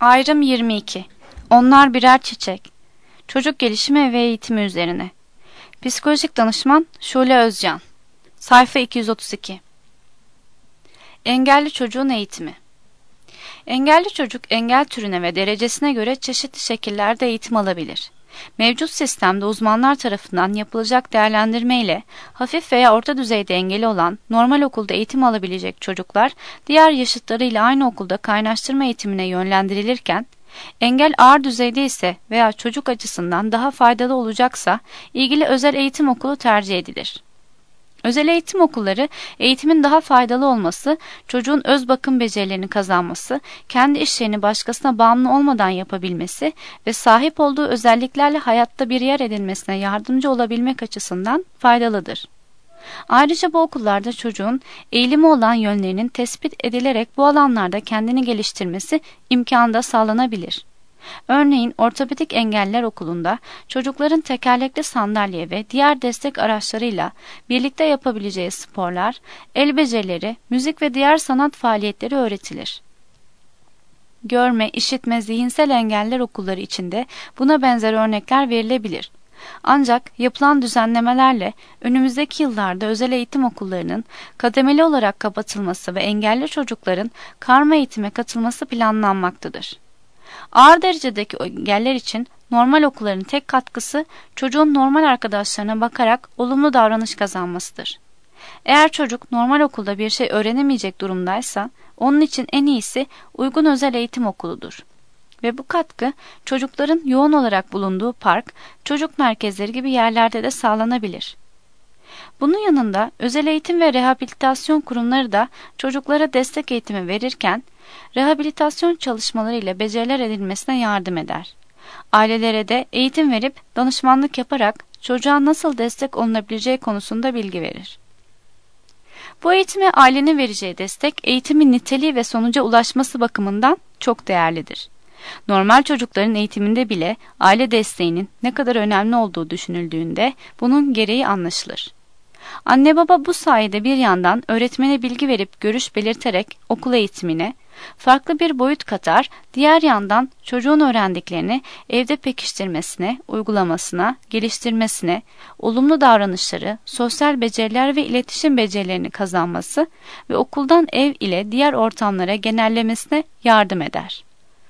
Ayrım 22. Onlar birer çiçek. Çocuk gelişimi ve eğitimi üzerine. Psikolojik danışman Şule Özcan. Sayfa 232. Engelli çocuğun eğitimi. Engelli çocuk engel türüne ve derecesine göre çeşitli şekillerde eğitim alabilir. Mevcut sistemde uzmanlar tarafından yapılacak değerlendirme ile hafif veya orta düzeyde engeli olan normal okulda eğitim alabilecek çocuklar diğer yaşıtlarıyla aynı okulda kaynaştırma eğitimine yönlendirilirken, engel ağır düzeyde ise veya çocuk açısından daha faydalı olacaksa ilgili özel eğitim okulu tercih edilir. Özel eğitim okulları, eğitimin daha faydalı olması, çocuğun öz bakım becerilerini kazanması, kendi işlerini başkasına bağımlı olmadan yapabilmesi ve sahip olduğu özelliklerle hayatta bir yer edinmesine yardımcı olabilmek açısından faydalıdır. Ayrıca bu okullarda çocuğun eğilimi olan yönlerinin tespit edilerek bu alanlarda kendini geliştirmesi imkanı da sağlanabilir. Örneğin ortopedik engelliler okulunda çocukların tekerlekli sandalye ve diğer destek araçlarıyla birlikte yapabileceği sporlar, el becerileri, müzik ve diğer sanat faaliyetleri öğretilir. Görme, işitme, zihinsel engelliler okulları içinde buna benzer örnekler verilebilir. Ancak yapılan düzenlemelerle önümüzdeki yıllarda özel eğitim okullarının kademeli olarak kapatılması ve engelli çocukların karma eğitime katılması planlanmaktadır. Ağır derecedeki engeller için normal okulların tek katkısı çocuğun normal arkadaşlarına bakarak olumlu davranış kazanmasıdır. Eğer çocuk normal okulda bir şey öğrenemeyecek durumdaysa onun için en iyisi uygun özel eğitim okuludur. Ve bu katkı çocukların yoğun olarak bulunduğu park, çocuk merkezleri gibi yerlerde de sağlanabilir. Bunun yanında özel eğitim ve rehabilitasyon kurumları da çocuklara destek eğitimi verirken, rehabilitasyon çalışmaları ile beceriler edinmesine yardım eder. Ailelere de eğitim verip danışmanlık yaparak çocuğa nasıl destek olunabileceği konusunda bilgi verir. Bu eğitime ailenin vereceği destek, eğitimin niteliği ve sonuca ulaşması bakımından çok değerlidir. Normal çocukların eğitiminde bile aile desteğinin ne kadar önemli olduğu düşünüldüğünde bunun gereği anlaşılır. Anne baba bu sayede bir yandan öğretmene bilgi verip görüş belirterek okul eğitimine farklı bir boyut katar, diğer yandan çocuğun öğrendiklerini evde pekiştirmesine, uygulamasına, geliştirmesine, olumlu davranışları, sosyal beceriler ve iletişim becerilerini kazanması ve okuldan ev ile diğer ortamlara genellemesine yardım eder.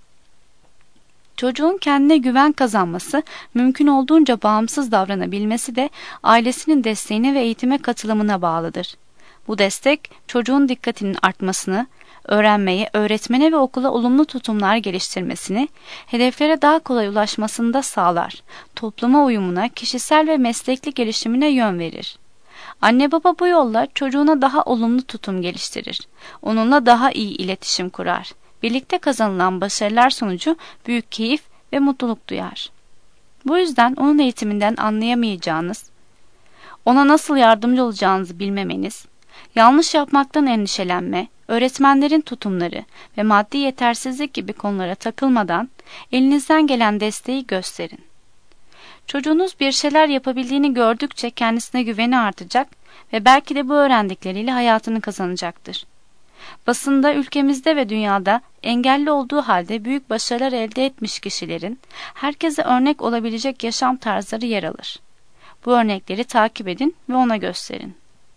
Çocuğun kendine güven kazanması, mümkün olduğunca bağımsız davranabilmesi de ailesinin desteğine ve eğitime katılımına bağlıdır. Bu destek, çocuğun dikkatinin artmasını, öğrenmeye, öğretmene ve okula olumlu tutumlar geliştirmesini, hedeflere daha kolay ulaşmasını da sağlar. Topluma uyumuna, kişisel ve meslekli gelişimine yön verir. Anne baba bu yolla çocuğuna daha olumlu tutum geliştirir. Onunla daha iyi iletişim kurar. Birlikte kazanılan başarılar sonucu büyük keyif ve mutluluk duyar. Bu yüzden onun eğitiminden anlayamayacağınız, ona nasıl yardımcı olacağınızı bilmemeniz, yanlış yapmaktan endişelenme, öğretmenlerin tutumları ve maddi yetersizlik gibi konulara takılmadan elinizden gelen desteği gösterin. Çocuğunuz bir şeyler yapabildiğini gördükçe kendisine güveni artacak ve belki de bu öğrendikleriyle hayatını kazanacaktır. Basında, ülkemizde ve dünyada engelli olduğu halde büyük başarılar elde etmiş kişilerin herkese örnek olabilecek yaşam tarzları yer alır. Bu örnekleri takip edin ve ona gösterin.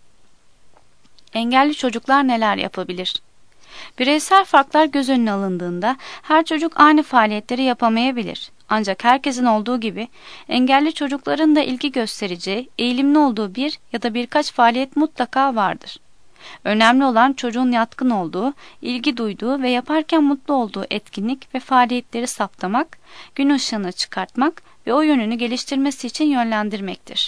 Engelli çocuklar neler yapabilir? Bireysel farklar göz önüne alındığında her çocuk aynı faaliyetleri yapamayabilir. Ancak herkesin olduğu gibi engelli çocukların da ilgi göstereceği, eğilimli olduğu bir ya da birkaç faaliyet mutlaka vardır. Önemli olan çocuğun yatkın olduğu, ilgi duyduğu ve yaparken mutlu olduğu etkinlik ve faaliyetleri saptamak, gün ışığına çıkartmak ve o yönünü geliştirmesi için yönlendirmektir.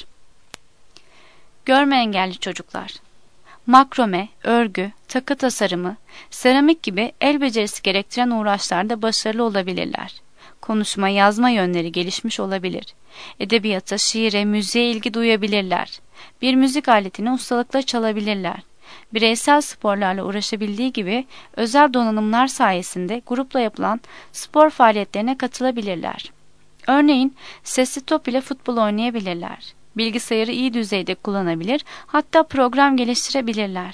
Görme engelli çocuklar. Makrome, örgü, takı tasarımı, seramik gibi el becerisi gerektiren uğraşlarda başarılı olabilirler. Konuşma, yazma yönleri gelişmiş olabilir. Edebiyata, şiire, müziğe ilgi duyabilirler. Bir müzik aletini ustalıkla çalabilirler. Bireysel sporlarla uğraşabildiği gibi özel donanımlar sayesinde grupla yapılan spor faaliyetlerine katılabilirler. Örneğin sesli top ile futbol oynayabilirler. Bilgisayarı iyi düzeyde kullanabilir, hatta program geliştirebilirler.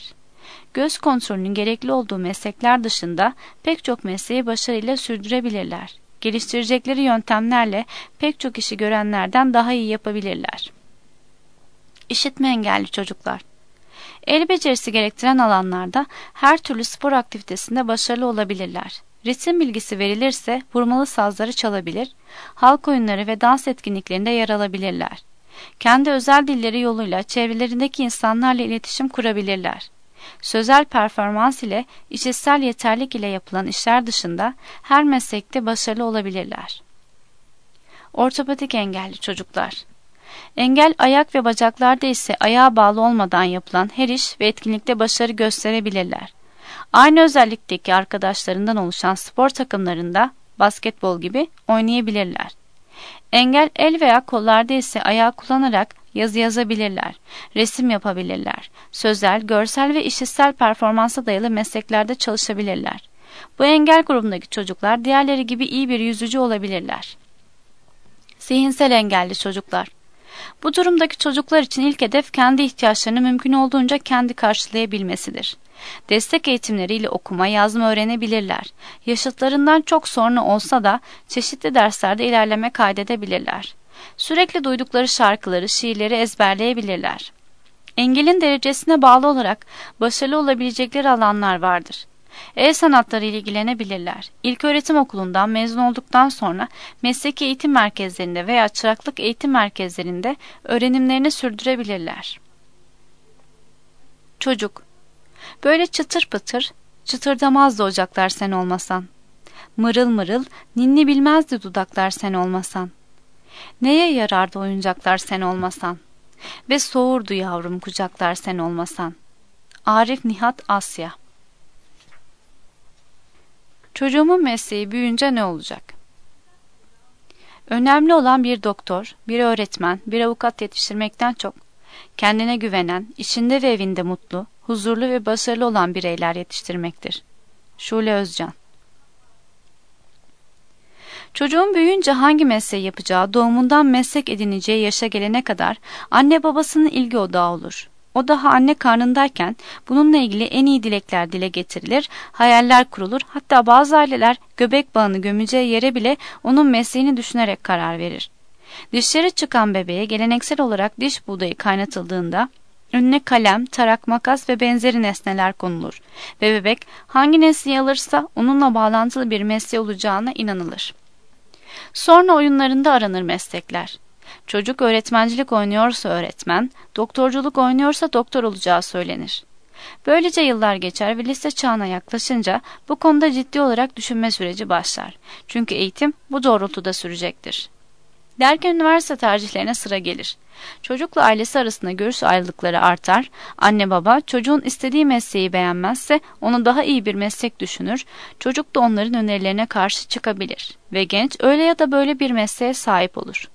Göz kontrolünün gerekli olduğu meslekler dışında pek çok mesleği başarıyla sürdürebilirler. Geliştirecekleri yöntemlerle pek çok işi görenlerden daha iyi yapabilirler. İşitme engelli çocuklar. El becerisi gerektiren alanlarda her türlü spor aktivitesinde başarılı olabilirler. Ritim bilgisi verilirse vurmalı sazları çalabilir, halk oyunları ve dans etkinliklerinde yer alabilirler. Kendi özel dilleri yoluyla çevrelerindeki insanlarla iletişim kurabilirler. Sözel performans ile işitsel yeterlik ile yapılan işler dışında her meslekte başarılı olabilirler. Ortopedik engelli çocuklar. Engel ayak ve bacaklarda ise ayağa bağlı olmadan yapılan her iş ve etkinlikte başarı gösterebilirler. Aynı özellikteki arkadaşlarından oluşan spor takımlarında basketbol gibi oynayabilirler. Engel el veya kollarda ise ayağı kullanarak yazı yazabilirler, resim yapabilirler, sözel, görsel ve işitsel performansa dayalı mesleklerde çalışabilirler. Bu engel grubundaki çocuklar diğerleri gibi iyi bir yüzücü olabilirler. Zihinsel engelli çocuklar. Bu durumdaki çocuklar için ilk hedef kendi ihtiyaçlarını mümkün olduğunca kendi karşılayabilmesidir. Destek eğitimleriyle okuma, yazma öğrenebilirler. Yaşıtlarından çok sonra olsa da çeşitli derslerde ilerleme kaydedebilirler. Sürekli duydukları şarkıları, şiirleri ezberleyebilirler. Engelin derecesine bağlı olarak başarılı olabilecekleri alanlar vardır. El sanatları ile ilgilenebilirler. İlköğretim okulundan mezun olduktan sonra mesleki eğitim merkezlerinde veya çıraklık eğitim merkezlerinde öğrenimlerini sürdürebilirler. Çocuk. Böyle çıtır pıtır, çıtırdamazdı ocaklar sen olmasan. Mırıl mırıl, ninni bilmezdi dudaklar sen olmasan. Neye yarardı oyuncaklar sen olmasan? Ve soğurdu yavrum kucaklar sen olmasan. Arif Nihat Asya. Çocuğumun mesleği büyüyünce ne olacak? Önemli olan bir doktor, bir öğretmen, bir avukat yetiştirmekten çok, kendine güvenen, işinde ve evinde mutlu, huzurlu ve başarılı olan bireyler yetiştirmektir. Şule Özcan. Çocuğun büyüyünce hangi mesleği yapacağı, doğumundan meslek edineceği yaşa gelene kadar anne babasının ilgi odağı olur. O daha anne karnındayken bununla ilgili en iyi dilekler dile getirilir, hayaller kurulur, hatta bazı aileler göbek bağını gömeceği yere bile onun mesleğini düşünerek karar verir. Dişleri çıkan bebeğe geleneksel olarak diş buğdayı kaynatıldığında önüne kalem, tarak, makas ve benzeri nesneler konulur ve bebek hangi nesneyi alırsa onunla bağlantılı bir mesleği olacağına inanılır. Sonra oyunlarında aranır meslekler. Çocuk öğretmencilik oynuyorsa öğretmen, doktorculuk oynuyorsa doktor olacağı söylenir. Böylece yıllar geçer ve lise çağına yaklaşınca bu konuda ciddi olarak düşünme süreci başlar. Çünkü eğitim bu doğrultuda sürecektir. Derken üniversite tercihlerine sıra gelir. Çocukla ailesi arasında görüş ayrılıkları artar, anne baba çocuğun istediği mesleği beğenmezse onu daha iyi bir meslek düşünür, çocuk da onların önerilerine karşı çıkabilir ve genç öyle ya da böyle bir mesleğe sahip olur.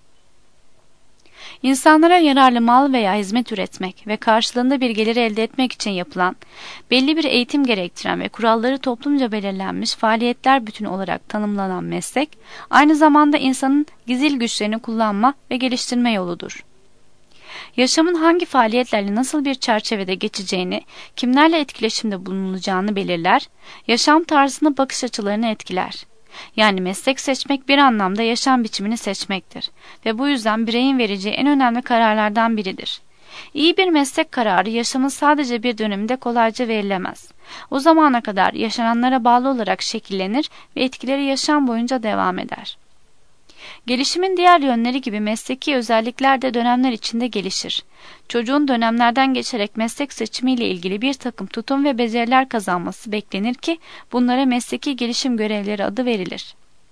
İnsanlara yararlı mal veya hizmet üretmek ve karşılığında bir gelir elde etmek için yapılan, belli bir eğitim gerektiren ve kuralları toplumca belirlenmiş faaliyetler bütünü olarak tanımlanan meslek, aynı zamanda insanın gizil güçlerini kullanma ve geliştirme yoludur. Yaşamın hangi faaliyetlerle nasıl bir çerçevede geçeceğini, kimlerle etkileşimde bulunulacağını belirler, yaşam tarzını bakış açılarını etkiler. Yani meslek seçmek bir anlamda yaşam biçimini seçmektir ve bu yüzden bireyin vereceği en önemli kararlardan biridir. İyi bir meslek kararı yaşamın sadece bir döneminde kolayca verilemez. O zamana kadar yaşananlara bağlı olarak şekillenir ve etkileri yaşam boyunca devam eder. Gelişimin diğer yönleri gibi mesleki özellikler de dönemler içinde gelişir. Çocuğun dönemlerden geçerek meslek seçimiyle ilgili bir takım tutum ve beceriler kazanması beklenir ki bunlara mesleki gelişim görevleri adı verilir.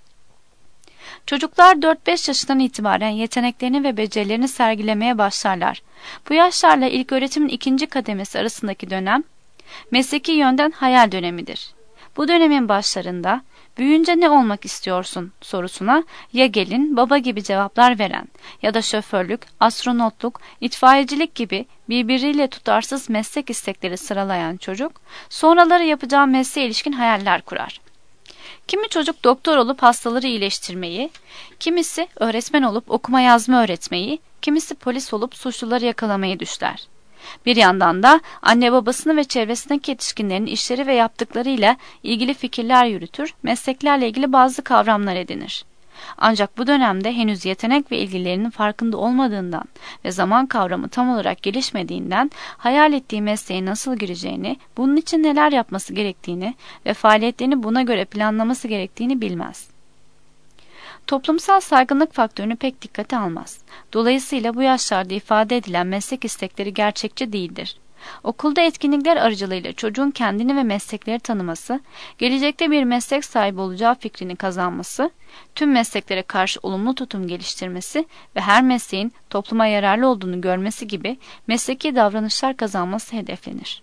Çocuklar 4-5 yaşından itibaren yeteneklerini ve becerilerini sergilemeye başlarlar. Bu yaşlarla ilköğretimin ikinci kademesi arasındaki dönem, mesleki yönden hayal dönemidir. Bu dönemin başlarında, büyüyünce ne olmak istiyorsun sorusuna ya gelin, baba gibi cevaplar veren ya da şoförlük, astronotluk, itfaiyecilik gibi birbiriyle tutarsız meslek istekleri sıralayan çocuk, sonraları yapacağı mesleğe ilişkin hayaller kurar. Kimi çocuk doktor olup hastaları iyileştirmeyi, kimisi öğretmen olup okuma yazma öğretmeyi, kimisi polis olup suçluları yakalamayı düşler. Bir yandan da anne babasını ve çevresindeki yetişkinlerin işleri ve yaptıklarıyla ilgili fikirler yürütür, mesleklerle ilgili bazı kavramlar edinir. Ancak bu dönemde henüz yetenek ve ilgilerinin farkında olmadığından ve zaman kavramı tam olarak gelişmediğinden hayal ettiği mesleğe nasıl gireceğini, bunun için neler yapması gerektiğini ve faaliyetlerini buna göre planlaması gerektiğini bilmez. Toplumsal saygınlık faktörünü pek dikkate almaz. Dolayısıyla bu yaşlarda ifade edilen meslek istekleri gerçekçi değildir. Okulda etkinlikler aracılığıyla çocuğun kendini ve meslekleri tanıması, gelecekte bir meslek sahibi olacağı fikrini kazanması, tüm mesleklere karşı olumlu tutum geliştirmesi ve her mesleğin topluma yararlı olduğunu görmesi gibi mesleki davranışlar kazanması hedeflenir.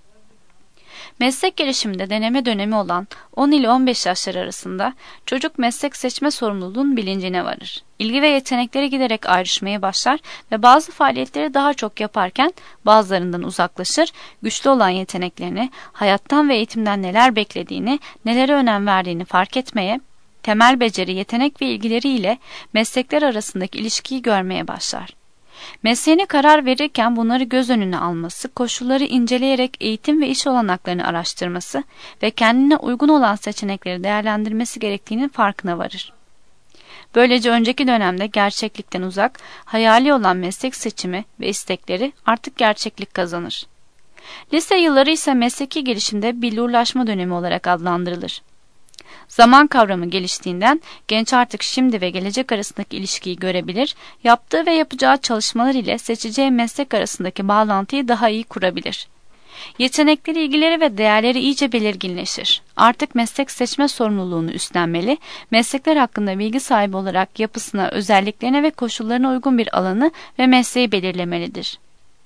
Meslek gelişiminde deneme dönemi olan 10 ile 15 yaşlar arasında çocuk meslek seçme sorumluluğunun bilincine varır. İlgi ve yetenekleri giderek ayrışmaya başlar ve bazı faaliyetleri daha çok yaparken bazılarından uzaklaşır, güçlü olan yeteneklerini, hayattan ve eğitimden neler beklediğini, nelere önem verdiğini fark etmeye, temel beceri, yetenek ve ilgileriyle meslekler arasındaki ilişkiyi görmeye başlar. Mesleğine karar verirken bunları göz önüne alması, koşulları inceleyerek eğitim ve iş olanaklarını araştırması ve kendine uygun olan seçenekleri değerlendirmesi gerektiğinin farkına varır. Böylece önceki dönemde gerçeklikten uzak, hayali olan meslek seçimi ve istekleri artık gerçeklik kazanır. Lise yılları ise mesleki gelişimde billurlaşma dönemi olarak adlandırılır. Zaman kavramı geliştiğinden genç artık şimdi ve gelecek arasındaki ilişkiyi görebilir, yaptığı ve yapacağı çalışmalar ile seçeceği meslek arasındaki bağlantıyı daha iyi kurabilir. Yetenekleri, ilgileri ve değerleri iyice belirginleşir. Artık meslek seçme sorumluluğunu üstlenmeli, meslekler hakkında bilgi sahibi olarak yapısına, özelliklerine ve koşullarına uygun bir alanı ve mesleği belirlemelidir.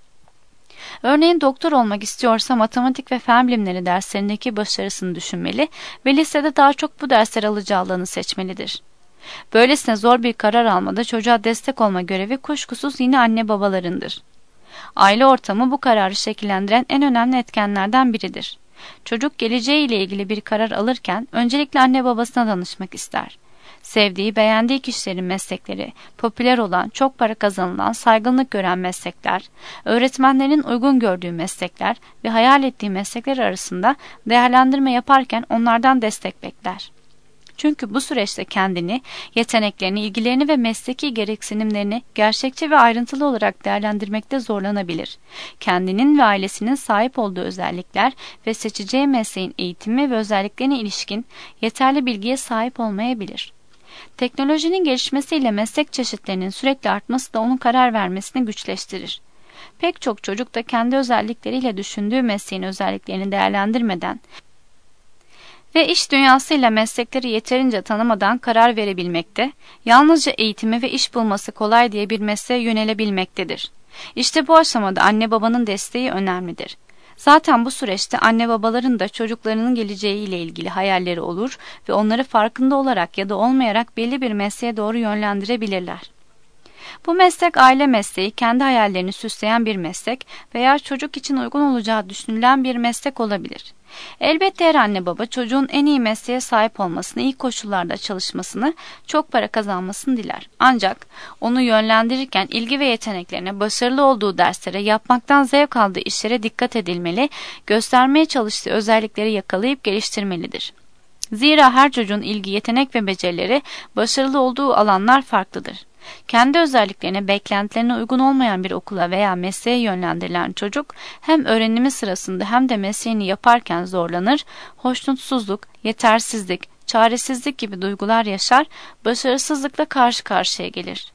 Örneğin doktor olmak istiyorsa matematik ve fen bilimleri derslerindeki başarısını düşünmeli ve lisede daha çok bu dersler alacağı alanı seçmelidir. Böylesine zor bir karar almada çocuğa destek olma görevi kuşkusuz yine anne babalarındır. Aile ortamı bu kararı şekillendiren en önemli etkenlerden biridir. Çocuk geleceğiyle ilgili bir karar alırken öncelikle anne babasına danışmak ister. Sevdiği, beğendiği kişilerin meslekleri, popüler olan, çok para kazanılan, saygınlık gören meslekler, öğretmenlerin uygun gördüğü meslekler ve hayal ettiği meslekler arasında değerlendirme yaparken onlardan destek bekler. Çünkü bu süreçte kendini, yeteneklerini, ilgilerini ve mesleki gereksinimlerini gerçekçi ve ayrıntılı olarak değerlendirmekte zorlanabilir. Kendinin ve ailesinin sahip olduğu özellikler ve seçeceği mesleğin eğitimi ve özelliklerine ilişkin yeterli bilgiye sahip olmayabilir. Teknolojinin gelişmesiyle meslek çeşitlerinin sürekli artması da onun karar vermesini güçleştirir. Pek çok çocuk da kendi özellikleriyle düşündüğü mesleğin özelliklerini değerlendirmeden ve iş dünyasıyla meslekleri yeterince tanımadan karar verebilmekte, yalnızca eğitimi ve iş bulması kolay diye bir mesleğe yönelebilmektedir. İşte bu aşamada anne babanın desteği önemlidir. Zaten bu süreçte anne babaların da çocuklarının geleceğiyle ilgili hayalleri olur ve onları farkında olarak ya da olmayarak belli bir mesleğe doğru yönlendirebilirler. Bu meslek aile mesleği, kendi hayallerini süsleyen bir meslek veya çocuk için uygun olacağı düşünülen bir meslek olabilir. Elbette her anne baba çocuğun en iyi mesleğe sahip olmasını, iyi koşullarda çalışmasını, çok para kazanmasını diler. Ancak onu yönlendirirken ilgi ve yeteneklerine, başarılı olduğu derslere, yapmaktan zevk aldığı işlere dikkat edilmeli, göstermeye çalıştığı özellikleri yakalayıp geliştirmelidir. Zira her çocuğun ilgi, yetenek ve becerileri başarılı olduğu alanlar farklıdır. Kendi özelliklerine, beklentilerine uygun olmayan bir okula veya mesleğe yönlendirilen çocuk hem öğrenimi sırasında hem de mesleğini yaparken zorlanır, hoşnutsuzluk, yetersizlik, çaresizlik gibi duygular yaşar, başarısızlıkla karşı karşıya gelir.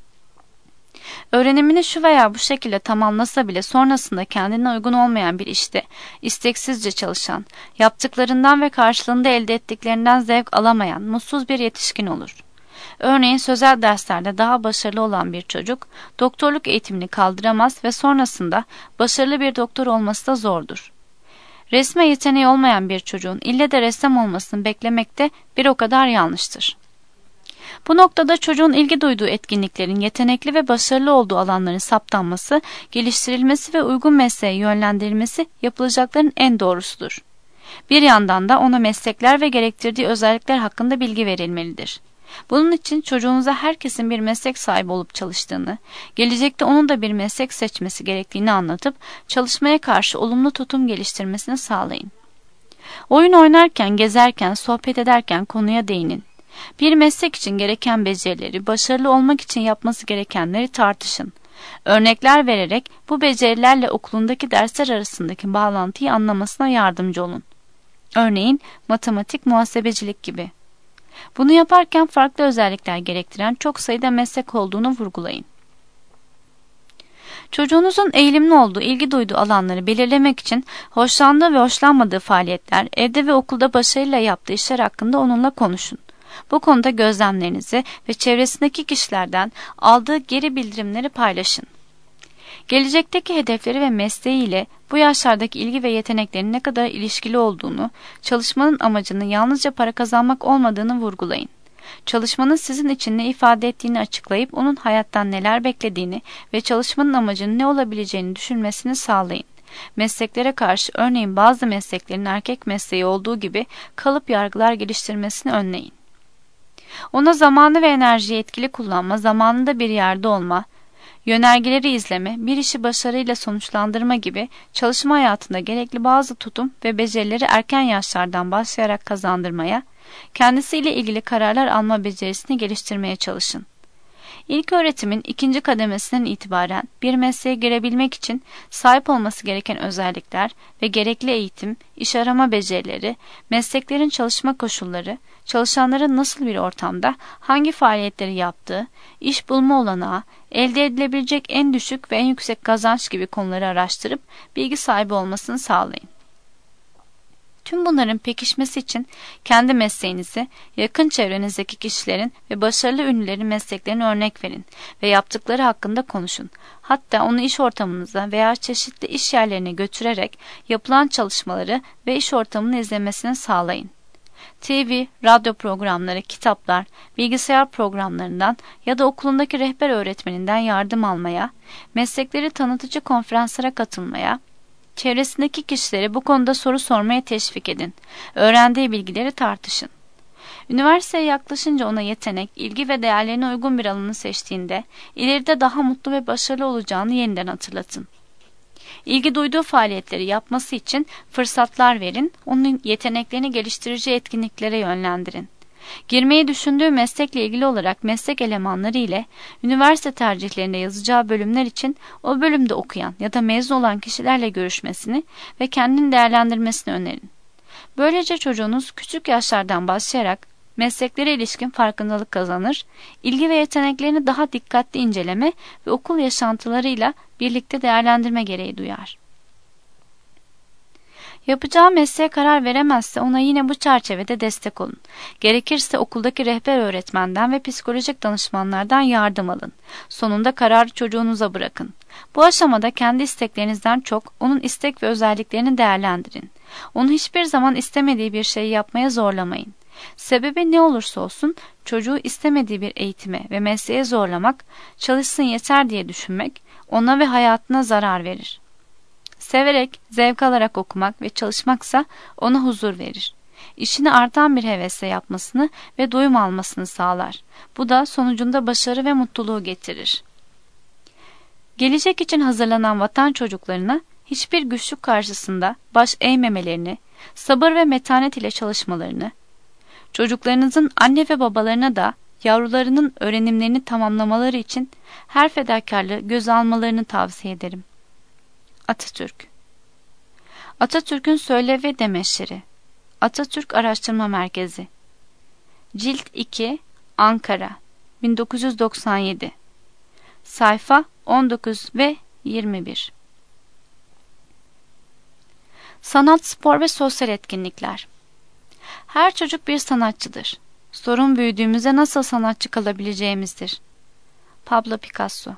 Öğrenimini şu veya bu şekilde tamamlasa bile sonrasında kendine uygun olmayan bir işte isteksizce çalışan, yaptıklarından ve karşılığında elde ettiklerinden zevk alamayan, mutsuz bir yetişkin olur. Örneğin sözel derslerde daha başarılı olan bir çocuk, doktorluk eğitimini kaldıramaz ve sonrasında başarılı bir doktor olması da zordur. Resme yeteneği olmayan bir çocuğun ille de ressam olmasını beklemek de bir o kadar yanlıştır. Bu noktada çocuğun ilgi duyduğu etkinliklerin yetenekli ve başarılı olduğu alanların saptanması, geliştirilmesi ve uygun mesleğe yönlendirilmesi yapılacakların en doğrusudur. Bir yandan da ona meslekler ve gerektirdiği özellikler hakkında bilgi verilmelidir. Bunun için çocuğunuza herkesin bir meslek sahibi olup çalıştığını, gelecekte onun da bir meslek seçmesi gerektiğini anlatıp çalışmaya karşı olumlu tutum geliştirmesini sağlayın. Oyun oynarken, gezerken, sohbet ederken konuya değinin. Bir meslek için gereken becerileri, başarılı olmak için yapması gerekenleri tartışın. Örnekler vererek bu becerilerle okulundaki dersler arasındaki bağlantıyı anlamasına yardımcı olun. Örneğin matematik, muhasebecilik gibi. Bunu yaparken farklı özellikler gerektiren çok sayıda meslek olduğunu vurgulayın. Çocuğunuzun eğilimli olduğu, ilgi duyduğu alanları belirlemek için hoşlandığı ve hoşlanmadığı faaliyetler, evde ve okulda başarıyla yaptığı işler hakkında onunla konuşun. Bu konuda gözlemlerinizi ve çevresindeki kişilerden aldığı geri bildirimleri paylaşın. Gelecekteki hedefleri ve mesleğiyle bu yaşlardaki ilgi ve yeteneklerinin ne kadar ilişkili olduğunu, çalışmanın amacının yalnızca para kazanmak olmadığını vurgulayın. Çalışmanın sizin için ne ifade ettiğini açıklayıp onun hayattan neler beklediğini ve çalışmanın amacının ne olabileceğini düşünmesini sağlayın. Mesleklere karşı örneğin bazı mesleklerin erkek mesleği olduğu gibi kalıp yargılar geliştirmesini önleyin. Ona zamanı ve enerjiyi etkili kullanma, zamanında bir yerde olma, yönergeleri izleme, bir işi başarıyla sonuçlandırma gibi çalışma hayatında gerekli bazı tutum ve becerileri erken yaşlardan başlayarak kazandırmaya, kendisiyle ilgili kararlar alma becerisini geliştirmeye çalışın. İlköğretimin 2. kademesinden itibaren bir mesleğe girebilmek için sahip olması gereken özellikler ve gerekli eğitim, iş arama becerileri, mesleklerin çalışma koşulları, çalışanların nasıl bir ortamda hangi faaliyetleri yaptığı, iş bulma olanağı, elde edilebilecek en düşük ve en yüksek kazanç gibi konuları araştırıp bilgi sahibi olmasını sağlayın. Tüm bunların pekişmesi için kendi mesleğinizi, yakın çevrenizdeki kişilerin ve başarılı ünlülerin mesleklerini örnek verin ve yaptıkları hakkında konuşun. Hatta onu iş ortamınıza veya çeşitli iş yerlerine götürerek yapılan çalışmaları ve iş ortamını izlemesini sağlayın. TV, radyo programları, kitaplar, bilgisayar programlarından ya da okulundaki rehber öğretmeninden yardım almaya, meslekleri tanıtıcı konferanslara katılmaya, çevresindeki kişileri bu konuda soru sormaya teşvik edin. Öğrendiği bilgileri tartışın. Üniversiteye yaklaşınca ona yetenek, ilgi ve değerlerine uygun bir alanı seçtiğinde ileride daha mutlu ve başarılı olacağını yeniden hatırlatın. İlgi duyduğu faaliyetleri yapması için fırsatlar verin, onun yeteneklerini geliştirici etkinliklere yönlendirin. Girmeyi düşündüğü meslekle ilgili olarak meslek elemanları ile üniversite tercihlerinde yazacağı bölümler için o bölümde okuyan ya da mezun olan kişilerle görüşmesini ve kendini değerlendirmesini önerin. Böylece çocuğunuz küçük yaşlardan başlayarak mesleklere ilişkin farkındalık kazanır, ilgi ve yeteneklerini daha dikkatli inceleme ve okul yaşantılarıyla birlikte değerlendirme gereği duyar. Yapacağı mesleğe karar veremezse ona yine bu çerçevede destek olun. Gerekirse okuldaki rehber öğretmenden ve psikolojik danışmanlardan yardım alın. Sonunda kararı çocuğunuza bırakın. Bu aşamada kendi isteklerinizden çok onun istek ve özelliklerini değerlendirin. Onu hiçbir zaman istemediği bir şeyi yapmaya zorlamayın. Sebebi ne olursa olsun çocuğu istemediği bir eğitime ve mesleğe zorlamak, çalışsın yeter diye düşünmek ona ve hayatına zarar verir. Severek, zevk alarak okumak ve çalışmaksa ona huzur verir. İşini artan bir hevesle yapmasını ve doyum almasını sağlar. Bu da sonucunda başarı ve mutluluğu getirir. Gelecek için hazırlanan vatan çocuklarına hiçbir güçlük karşısında baş eğmemelerini, sabır ve metanet ile çalışmalarını, çocuklarınızın anne ve babalarına da yavrularının öğrenimlerini tamamlamaları için her fedakarlığı göze almalarını tavsiye ederim. Atatürk. Atatürk'ün Söyle ve Demeçleri. Atatürk Araştırma Merkezi. Cilt 2, Ankara, 1997. Sayfa 19 ve 21. Sanat, spor ve sosyal etkinlikler. Her çocuk bir sanatçıdır. Sorun büyüdüğümüzde nasıl sanatçı kalabileceğimizdir. Pablo Picasso.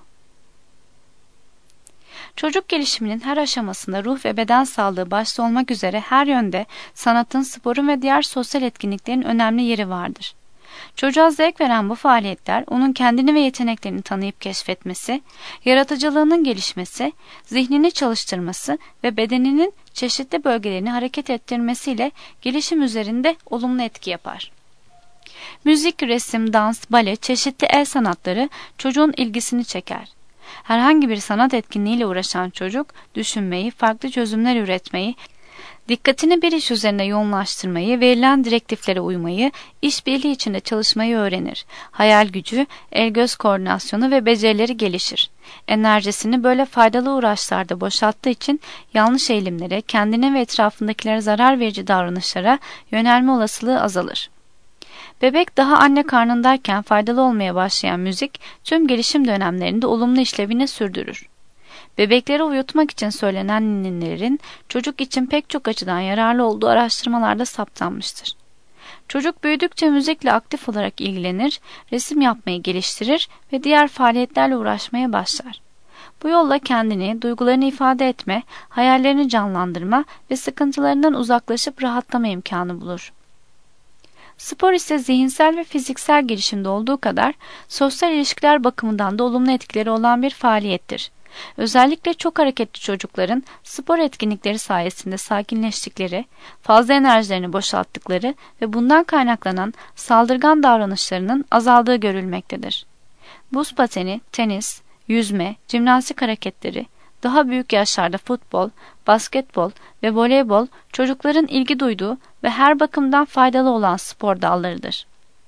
Çocuk gelişiminin her aşamasında ruh ve beden sağlığı başta olmak üzere her yönde sanatın, sporun ve diğer sosyal etkinliklerin önemli yeri vardır. Çocuğa zevk veren bu faaliyetler onun kendini ve yeteneklerini tanıyıp keşfetmesi, yaratıcılığının gelişmesi, zihnini çalıştırması ve bedeninin çeşitli bölgelerini hareket ettirmesiyle gelişim üzerinde olumlu etki yapar. Müzik, resim, dans, bale, çeşitli el sanatları çocuğun ilgisini çeker. Herhangi bir sanat etkinliğiyle uğraşan çocuk, düşünmeyi, farklı çözümler üretmeyi, dikkatini bir iş üzerine yoğunlaştırmayı, verilen direktiflere uymayı, işbirliği içinde çalışmayı öğrenir. Hayal gücü, el-göz koordinasyonu ve becerileri gelişir. Enerjisini böyle faydalı uğraşlarda boşalttığı için yanlış eğilimlere, kendine ve etrafındakilere zarar verici davranışlara yönelme olasılığı azalır. Bebek daha anne karnındayken faydalı olmaya başlayan müzik, tüm gelişim dönemlerinde olumlu işlevini sürdürür. Bebekleri uyutmak için söylenen ninnilerin çocuk için pek çok açıdan yararlı olduğu araştırmalarda saptanmıştır. Çocuk büyüdükçe müzikle aktif olarak ilgilenir, resim yapmayı geliştirir ve diğer faaliyetlerle uğraşmaya başlar. Bu yolla kendini, duygularını ifade etme, hayallerini canlandırma ve sıkıntılarından uzaklaşıp rahatlama imkanı bulur. Spor ise zihinsel ve fiziksel gelişimde olduğu kadar sosyal ilişkiler bakımından da olumlu etkileri olan bir faaliyettir. Özellikle çok hareketli çocukların spor etkinlikleri sayesinde sakinleştikleri, fazla enerjilerini boşalttıkları ve bundan kaynaklanan saldırgan davranışlarının azaldığı görülmektedir. Buz pateni, tenis, yüzme, jimnastik hareketleri, daha büyük yaşlarda futbol, basketbol ve voleybol çocukların ilgi duyduğu ve her bakımdan faydalı olan spor dallarıdır.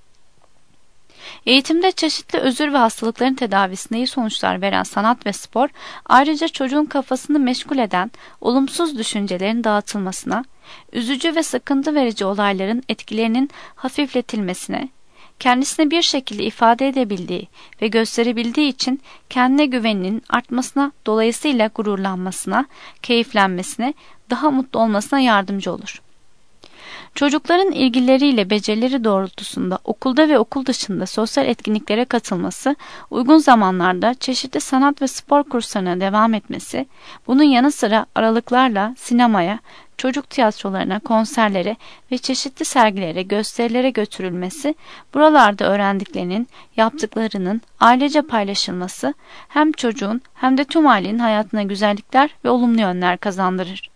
Eğitimde çeşitli özür ve hastalıkların tedavisinde iyi sonuçlar veren sanat ve spor, ayrıca çocuğun kafasını meşgul eden olumsuz düşüncelerin dağıtılmasına, üzücü ve sıkıntı verici olayların etkilerinin hafifletilmesine, kendisini bir şekilde ifade edebildiği ve gösterebildiği için kendine güveninin artmasına, dolayısıyla gururlanmasına, keyiflenmesine, daha mutlu olmasına yardımcı olur. Çocukların ilgileriyle becerileri doğrultusunda okulda ve okul dışında sosyal etkinliklere katılması, uygun zamanlarda çeşitli sanat ve spor kurslarına devam etmesi, bunun yanı sıra aralıklarla sinemaya, çocuk tiyatrolarına, konserlere ve çeşitli sergilere, gösterilere götürülmesi, buralarda öğrendiklerinin, yaptıklarının ailece paylaşılması, hem çocuğun hem de tüm ailenin hayatına güzellikler ve olumlu yönler kazandırır.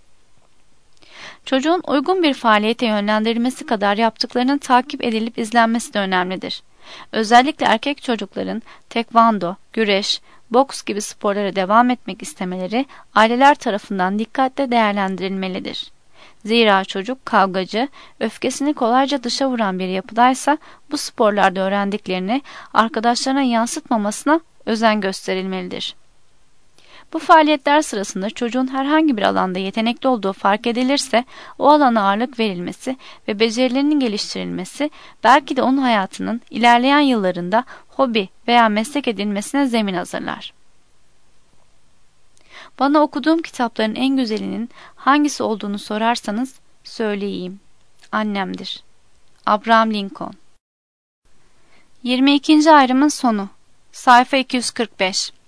Çocuğun uygun bir faaliyete yönlendirilmesi kadar yaptıklarının takip edilip izlenmesi de önemlidir. Özellikle erkek çocukların tekvando, güreş, boks gibi sporlara devam etmek istemeleri aileler tarafından dikkatle değerlendirilmelidir. Zira çocuk kavgacı, öfkesini kolayca dışa vuran bir yapıdaysa bu sporlarda öğrendiklerini arkadaşlarına yansıtmamasına özen gösterilmelidir. Bu faaliyetler sırasında çocuğun herhangi bir alanda yetenekli olduğu fark edilirse o alana ağırlık verilmesi ve becerilerinin geliştirilmesi belki de onun hayatının ilerleyen yıllarında hobi veya meslek edinmesine zemin hazırlar. Bana okuduğum kitapların en güzelinin hangisi olduğunu sorarsanız söyleyeyim. Annemdir. Abraham Lincoln. 22. ayrımın sonu. Sayfa 245.